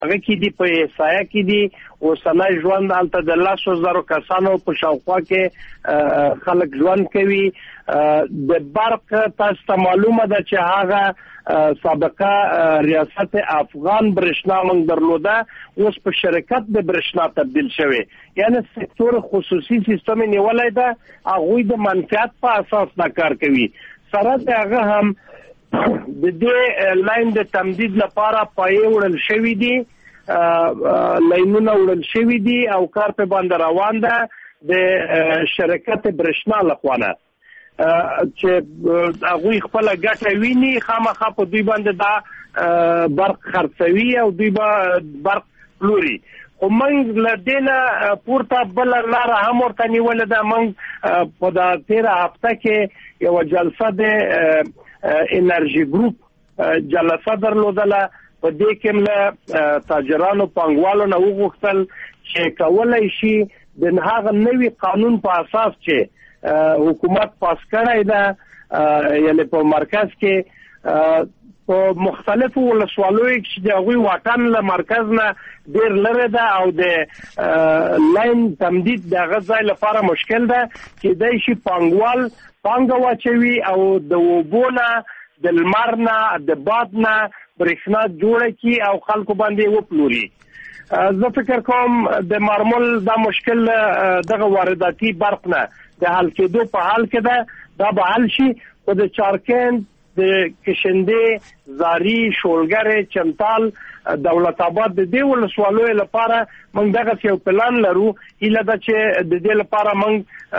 هغه کې دي په احصایه کې دي اوسنی ژوند هلته د 100,000 کسانو په شاوخوا کې خلک ژوند کوي. د برق تاسو ته معلومه ده چې هغه سابقه ریاست افغان برښنا موږ درلوده، اوس په شرکت د برښنا تبدیل شوی، یعنی سکتور خصوصي سیستم نیولای ده، هغه د منفعت په اساس دا کار کوي. سره د هغه هم د دې لاین د تمدید لپاره پایې وړل شوې دي، لاینونه وړل شوې دي او کار په باندې روان ده د شرکت برښنا لخوا نه، چې هغه خپل ګټه ویني خامخا په دوی باندې دا برق خرڅوي او دوی به برق پلوري. خو موږ له دې نه پورته بله لاره هم ورته نیولې ده. موږ په دا تېره هفته کې یوه جلسه د انرژي ګروپ جلسه درلودله. په دې کې له تاجرانو پانګوالو نه وغوښتل چې کولای شي د هغه نوي قانون په اساس چې حکومت پاس کړی ده، یعنی په مرکز کې په مختلفو ولسوالیو کې د هغوی واټن له مرکز نه ډېر لرې ده او د لاین تمدید د هغه ځای لپاره مشکل ده. کېدای شي پانګوال پانګه واچوي او د اوبو نه، د لمر نه، د باد نه برېښنا جوړه کړي او خلکو باندې وپلوري. زه فکر کوم د مارمل دا مشکل دغه وارداتي برق نه د حل کېدو په حال کې ده، دا به حل شي. خو د چارکند، د کشندې، زاری، شولګرې، چمتال، دولت آباد د دې ولسوالیو لپاره موږ دغه یو پلان لرو. هیله ده چې د دې لپاره موږ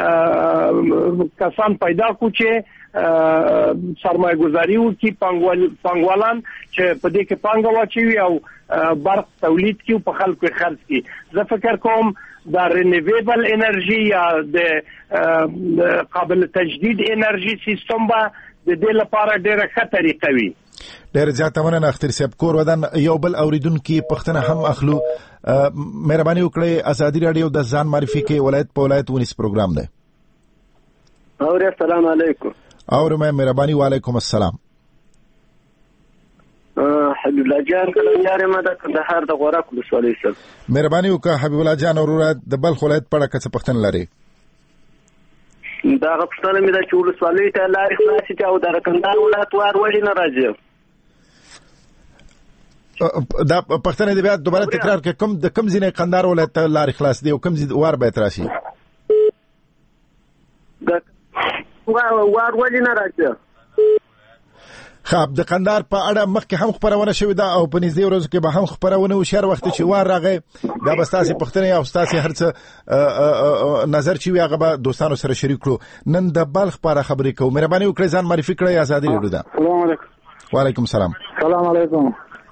کسان پیدا کړو چې سرمایه گذاری وکړي، پانګوالان چې په دې کې پانګه واچوي او برق تولید کړي او په خلکو یې خرڅ کړي. زه فکر کوم دا رینیویبل انرژي یا د قابل تجدید انرژي سیستم به د دې لپاره ډېره ښه طریقه وي. ډېر زیاته مننه اختر صاحب. کور ودان یو بل اوریدونکي پښتنه هم اخلو. مهرباني وکړئ ازادي رادیو د ځان معرفي کې ولایت په ولایت ونیس پروګرام دی. اور السلام علیکم. اور مهرباني وعلیکم السلام. حبیب الله جان کله یاره ما د کندهار د غورک ولسوالۍ سره. مهرباني وکړه حبیب الله جان اوره د بلخ ولایت په اړه څه پښتنه لري؟ دا غوښتنه مې ده چې ولسوالۍ ته لارې خلاصې کړي او د کندهار ولایت وار ولې نه راځي؟ دا پښتنه دې بیا دوباره تکرار کړه، کوم د کوم ځینې کندهار ولایت ته لارې خلاص دي او کوم وار باید راشي؟ وار ولې نه راځي؟ خب د قندهار په اړه مخکې هم خبرونه شوې ده او په نږدې ورځو کې به هم خبرونه وشي. هر وخت چې وار راغی دا به ستاسې پوښتنې او ستاسې هر څه نظر چې وي هغه به دوستانو سره شریک کړو. نن د بلخ په اړه خبرې کوو. مهرباني وکړئ ځان معرفي کړئ. ازادي رادیو ده. السلام علیکم. وعلیکم السلام. السلام علیکم.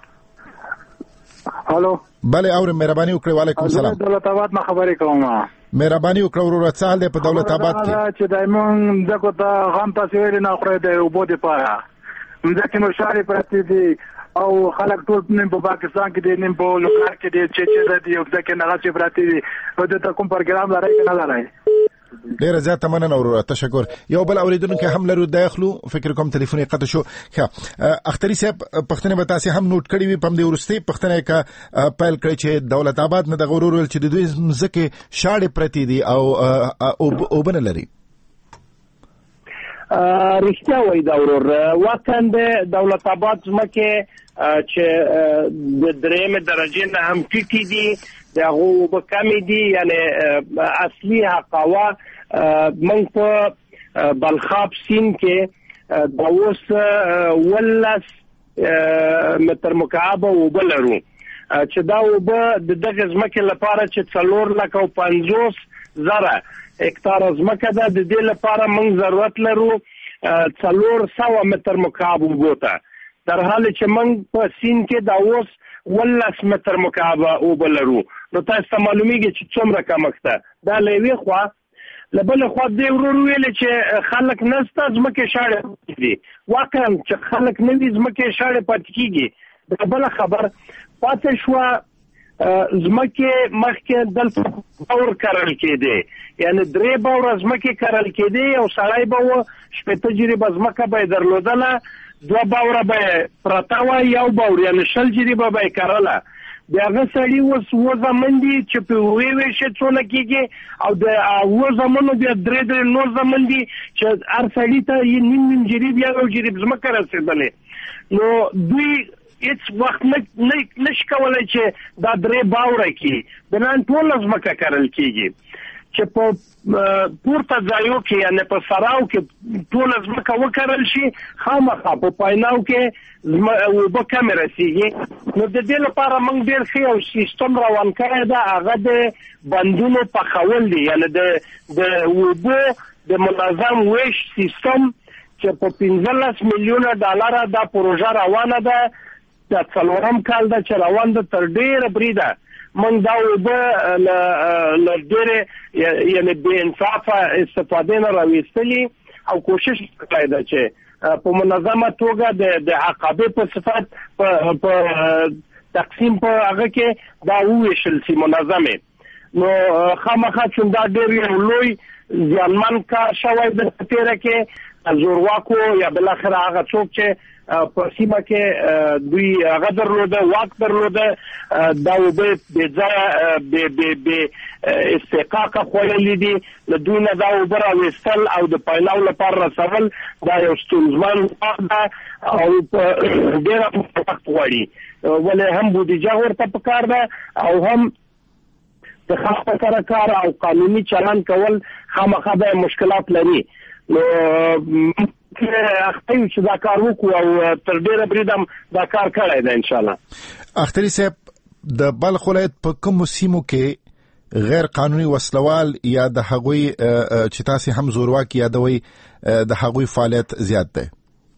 هالو. بله اورم. مهرباني وکړئ. وعلیکم السلام. دولت آباد نه خبرې کوم. مهرباني وکړئ وروره څه حال دی په دولت آباد کې؟ چې دایمون دغه ته غم تاسو ویل نه خوري د اوبو د پاره مځکه مشاري پرتی دي او خلک ټول نیم په پاکستان کې دي، نیم په لوکار کې دي، چې دي او ځکه نه راځي پرتی دي او د کوم پروګرام لري نه لري. ډیره زیاته مننه وروره. تشکر. یو بل اوریدونکو هم لرو داخلو فکر کوم ټلیفون قطع شو. ښه اختری صاحب پښتنه به تاسو هم نوٹ کړی وي په دې ورستي پښتنه کا پیل کړی چې دولت آباد نه د غرور ول چې د دوی ځکه شاړې پرتی دي او بن لري. رښتیا وایي دا ورور. واقعا د دولت آباد ځمکې چې د درېمې درجې نه هم ټیټې دي، د هغو اوبه کمې دي، یعنې اصلي حقاوه موږ په بلخاب سیند کې د اوس 18 متر مکعب اوبه لرو چې دا اوبه د دغه ځمکې لپاره چې 4,50,000 هکتار ځمکه ده، د دې لپاره موږ ضرورت لرو 400 متر مکعب اوبو ته، در حال چې موږ په سیند کې دا اوس 18 متر مکعب اوبه لرو. نو تاسو ته معلومیږي چې څومره کمښت ده. دا له یوې خوا. له بلې خوا دې ورور ویلې چې خلک نسته ځمکې شاړې دي. واقعا چې خلک نه دي ځمکې شاړې پاتې کېږي. دا بله خبر پاتې شوه ځمکې مخکې دلته باور کرل کېدی، یعنی 3 باوره ځمکې کرل کېدی، یو سړی به و 80 جریبه ځمکه به یې درلودله، 2 باوره به یې پرته وه، 1 باور یعنی 20 جریبه به یې کرله. د هغه سړي اوس زمن دي چې په وې شي څونه کېږي او د زمنو بیا درې نور زمن دي چې هر سړي ته یې نیم جریب یا یو جریب ځمکه رسېدلې نو دوی هیڅ وخت نشي کولی چې دا درې باوره کړي بنان ټول ځمکه کرل کېږي چې په پورته ځایو کې یعنی په سراو کې ټول ځمکه وکرل شي خامخا په پایناو کې اوبه کمې رسېږي نو د دې لپاره موږ ډېر ښه یو سیستم روان کړی ده هغه د بندونو پخول دي یعنی د اوبو د منظم ویش سیستم چې په 15 میلیونه ډالر دا پروژه روانه ده د 4م کال ده چې روان ده تر ډېره بریده من دا اوبه له ډېرې یعنی بې انصافه استفادې نه راویستلي او کوشش کړی ده چې په منظمه توګه د عقابې په صفت په تقسیم په هغه کې دا وویشل سي منظمې نو خامخا چې دا ډېر یو لوی زیانمن کار شوی د تیره کې زورواکو یا بالاخره هغه څوک چې په سیمه کې دوی هغه درلوده واک درلوده دا اوبه بې ځایه بې استحقاقه خوړلي دي له دوی نه دا اوبه راویستل او د پایلاو لپاره رسول دا یو ستونزمن کار ده او ډېره وخت غواړي ولې هم بودیجه ورته پکار ده او هم د خاصه سره کار او قانوني چلن کول خامخا به مشکلات لري نو اختیو چې دا کار وکړو او تر ډیره بریدم دا کار کړی دی ان شاء الله اختری صاحب د بلخ ولایت په کوم سیمو کې غیر قانوني وسلوال یا د هغوی چې تاسو هم زورواکي یادوي د هغوی فعالیت زیات دی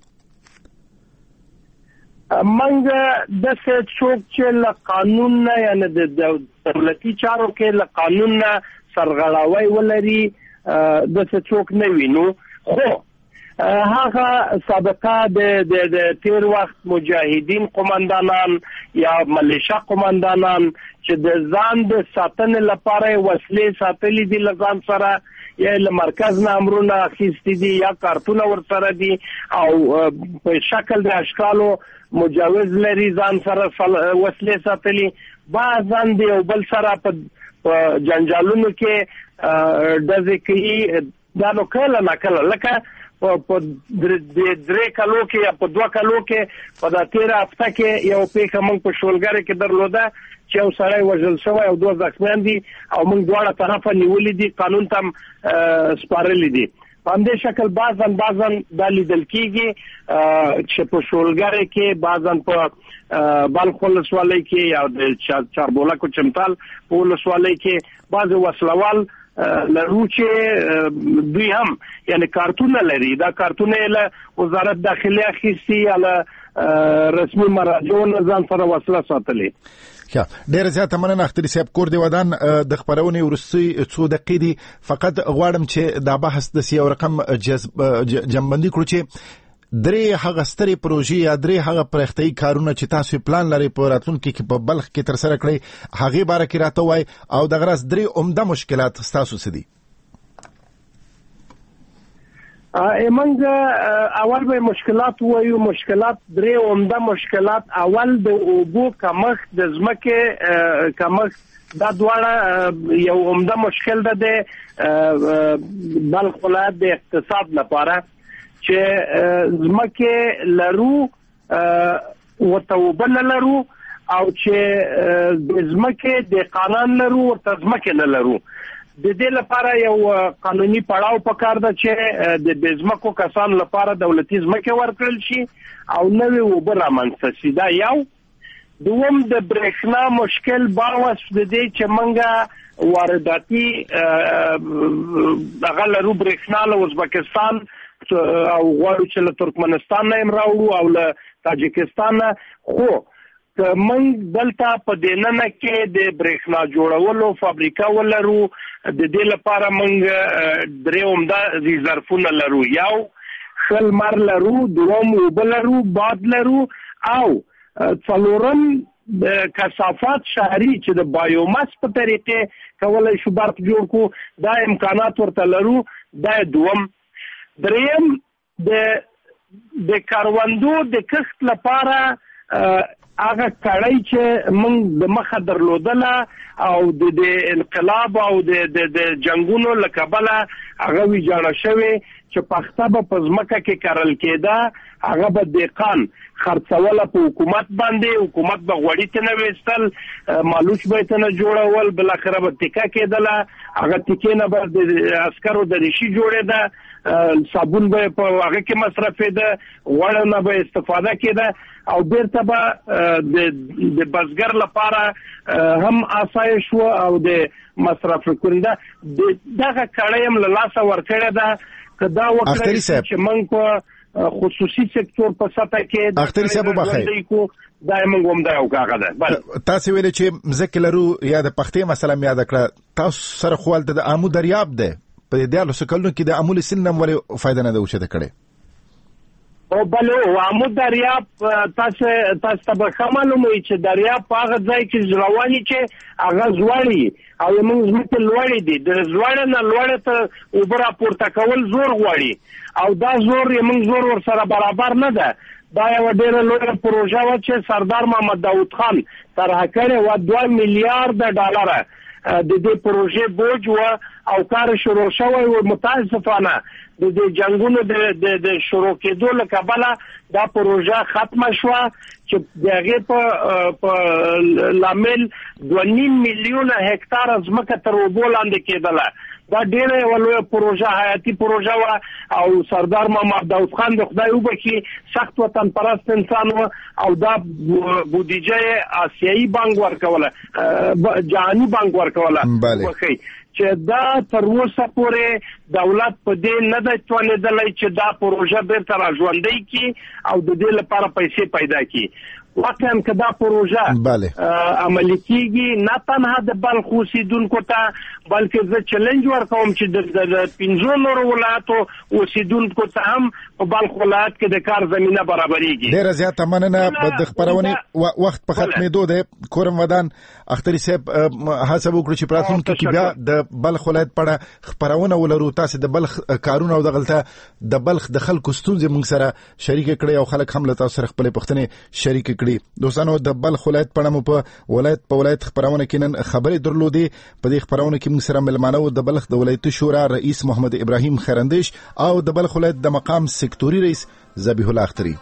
منګه د څوک چې له قانون نه یعنی د دولتي چارو کې له قانون نه سرغړاوی ولري د څوک نه وینو خو هغه سابقه د تیر وخت مجاهدین قومندانان یا ملیشا قومندانان چې د ځان د ساتنې لپاره وسلې ساتلې دي لږان سره یا له مرکز نه امرونه اخیستي دي یا کارتونه ورسره دي او په شکل د اشکالو مجوز لري ځان سره وسلې ساتلې بعضاً د یو بل سره په جنجالونو کې ډزې کوي دا نو کله نه کله لکه په درې کالو کې یا په 2 کالو کې په دا 13 هفته کې یو پیښه موږ په شولګر کې درلوده چې یو سړی وژل شوی او 2 زخمیان دي او موږ دواړه طرفه نیولې دي قانون ته سپارلې دي په همدې شکل بعضاً دا لیدل کېږي چې په شولګر کې بعضاً په بلخ ولسوالۍ کې یا د چاربولک او چمتال په ولسوالۍ کې بعض وسلوال لرو چې دوی هم یعنی کارتونه لري دا کارتونه له وزارت داخلي اخیستي یا رسمي مراجعو نه ځان سره وسله ساتلې ډېر زیاته مننه اختری صاحب کور دی ودان د خبرونې ورسي څو دقیقې دي فقط غواړم چې دا بحث د یو رقم جنبندي کړو چې درې هغه سترې پروژې یا درې هغه پرختیايي کارونه چې تاسو پلان لري په راتلونکي کې په بلخ کې تر سره کړئ هغه باره کې راته وای او د غرض درې عمده مشکلات تاسو سدي منګه اول به مشکلات وایو مشکلات درې عمده مشکلات اول د اوبو کمښت د ځمکې کمښت دا دواړه یو عمده مشکل ده د بلخ ولایت د اقتصاد لپاره چې ځمکه لرو وتوبل لرو او چې د ځمکه د قانون لرو او ځمکه نه لرو د دې لپاره یو قانوني پړاو پکار ده چې د ځمکو کسان لپاره دولتي ځمکه ورکړل شي او نوې وبره منځ شي دا یو دوم د برېښنا مشکل باوس د دې چې منګه وارداتي هغه لرو برېښنا له ازبکستان او غواړو چې له ترکمنستان نه راوړو او له تاجکستان خو موږ دلته په دننه کې د برېښنا جوړولو فابریکه ولرو د دې لپاره موږ درې عمده ظرفونه لرو یو خل مر لرو دوم وبلرو باد لرو او څلورم د کثافات شهري چې د بایوماس په طریقې کولای شو برق جوړ کو دا امکانات ورته لرو دا دوم دریم د کاروندو د کښت لپاره هغه کړی چې موږ د مخه درلودله او د انقلاب او د جنگونو لکبله هغه ویجاړه شوی چې پخته به په ځمکه کې کرل کېده هغه به دهقان خرڅوله په حکومت باندې حکومت به غوړي ته نه ویستل مالوچ به ته نه جوړول بل اخره به ټیکا کېدله هغه ټیکې نه به د عسکرو د ریشي جوړېده صابون به په هغه کې مصرفېده غوړ نه به استفاده کېده او بیرته به د بزګر لپاره هم آسایش و او د مصرف کنده دغه کړی هم له لاسه ورکړې ده که دا وکړي چې موږ په خصوصي سکتور په سطح کې اختری صاحب بخیر دا موږ هم دا یو کاغه ده تاسو ویل چې مزکه لرو یا د پښتې مثلا یاد کړه تاسو سره خپل د امو دریاب ده په دې ډول سکلونو کې د امول سنم ولې فائدہ نه دوچته کړي او بلو امو دریاب تاسو ته به معلومه چې دریاب په هغه ځای کې رواني چې هغه زوړی او موږ زموږ لوړی دي د زوړ نه لوړ ته اوبره پورته کول زور غواړي او دا زور موږ زور ور سره برابر نه ده دا یو ډېر لوی پروژه و چې سردار محمد داود خان طرح کړې و 2 میلیارډ ډالر د دې پروژې بوج و او کار شروع شوی و متاسفانه د جنگونو د شروع کېدو لکبله دا پروژه ختمه شوه چې دغه په لامل 2.5 میلیونه هکتار ځمکه تر اوبو لاندې کېدله دا ډېره یو لویه پروژه حیاتي پروژه وه او سردار محمد داود خان د خدای وبخښي سخت وطن پرست انسان و او دا بودیجه آسیایي بانک ورکوله جهاني بانک ورکوله چې دا تر اوسه پورې دولت په دې نه د توانېدلی چې دا پروژه بیرته راژوندی کړي او د دې لپاره پیسې پیدا کړي واقعا که دا پروژه عملي کېږي نه تنها د بلخ اوسېدونکو ته بلکې زه چلنج ورکوم چې د 15 نورو ولایتو اوسېدونکو ته هم په بلخ ولایت کې د کار زمینه برابرېږي. ډېره زیاته مننه د خپرونې وخت په ختمېدو دی کورم ودان اختري صاحب هڅه وکړو چې په راتلونکي کې بیا د بلخ ولایت په اړه خپرونه ولرو تاسو د بلخ کارونه او دغلته د بلخ د خلکو ستونزې موږ سره شریک کړي او خلک هم له تاسو سره خپل پوښتنې شریک کړي. دوستانو د بلخ ولایت په اړه په ولایت خبرونه کې نن خبرې درلودې په دې خبرونه کې موږ سره ملمانو د بلخ د ولایتي شورا رئیس محمد ابراهیم خیراندیش او د بلخ ولایت د مقام سکتوري رئیس ذبیح الله اختری.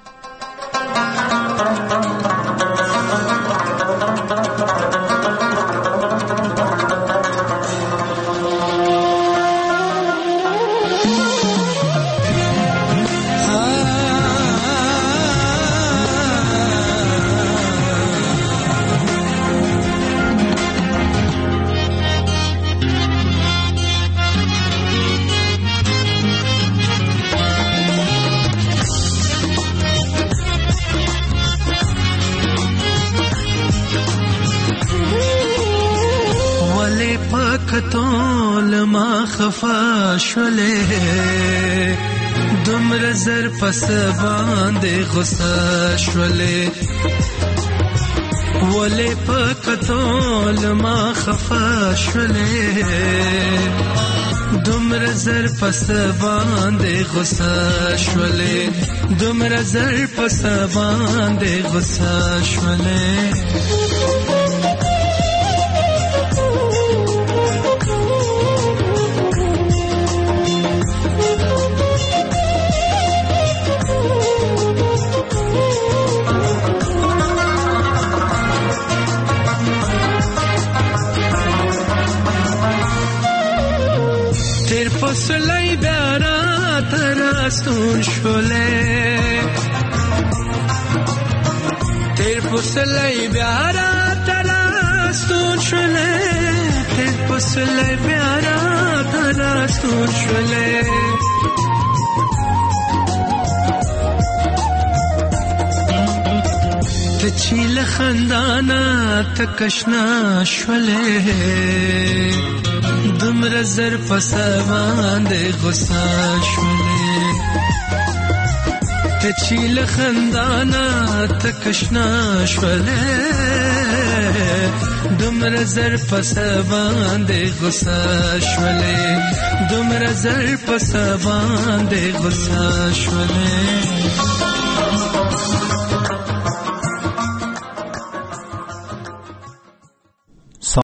کتول ما خفا شولې دمر زر پس باندې غصه شولې ولې پکتول ما خفا شولې دمر زر پس باندې غصه شولې دمر زر پس باندې غصه شولې پسلی بیارا ترستون شوله تیر پسلی بیارا ترستون شوله تیر پسلی بیارا ترستون شوله تچیل خندانا تکشنا شوله دمر زر پس باندې غصه شولې تچیل خندانا تکشنا شولې دمر زر پس باندې غصه شولې دمر زر پس باندې غصه شولې